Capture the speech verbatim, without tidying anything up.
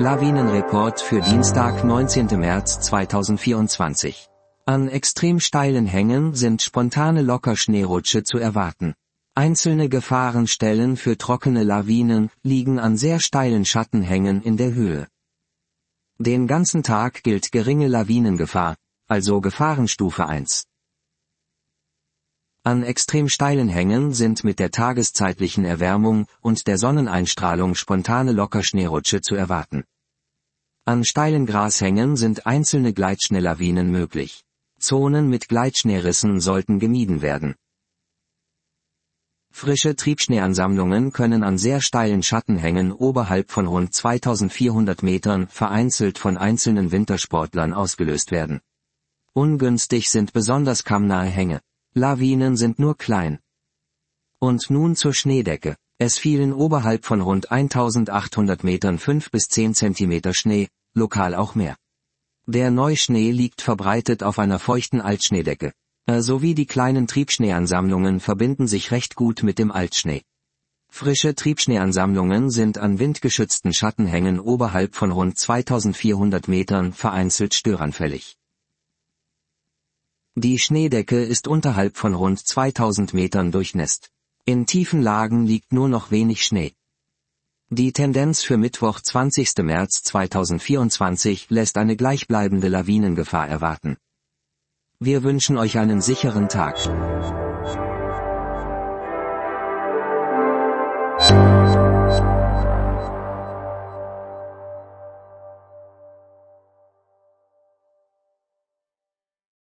Lawinenreport für Dienstag, neunzehnten März zweitausendvierundzwanzig. An extrem steilen Hängen sind spontane Lockerschneerutsche zu erwarten. Einzelne Gefahrenstellen für trockene Lawinen liegen an sehr steilen Schattenhängen in der Höhe. Den ganzen Tag gilt geringe Lawinengefahr, also Gefahrenstufe eins. An extrem steilen Hängen sind mit der tageszeitlichen Erwärmung und der Sonneneinstrahlung spontane Lockerschneerutsche zu erwarten. An steilen Grashängen sind einzelne Gleitschneelawinen möglich. Zonen mit Gleitschneerissen sollten gemieden werden. Frische Triebschneeansammlungen können an sehr steilen Schattenhängen oberhalb von rund zweitausendvierhundert Metern vereinzelt von einzelnen Wintersportlern ausgelöst werden. Ungünstig sind besonders kammnahe Hänge. Lawinen sind nur klein. Und nun zur Schneedecke. Es fielen oberhalb von rund eintausendachthundert Metern fünf bis zehn Zentimeter Schnee, lokal auch mehr. Der Neuschnee liegt verbreitet auf einer feuchten Altschneedecke. Sowie die kleinen Triebschneeansammlungen verbinden sich recht gut mit dem Altschnee. Frische Triebschneeansammlungen sind an windgeschützten Schattenhängen oberhalb von rund zweitausendvierhundert Metern vereinzelt störanfällig. Die Schneedecke ist unterhalb von rund zweitausend Metern durchnässt. In tiefen Lagen liegt nur noch wenig Schnee. Die Tendenz für Mittwoch, zwanzigsten März zweitausendvierundzwanzig lässt eine gleichbleibende Lawinengefahr erwarten. Wir wünschen euch einen sicheren Tag.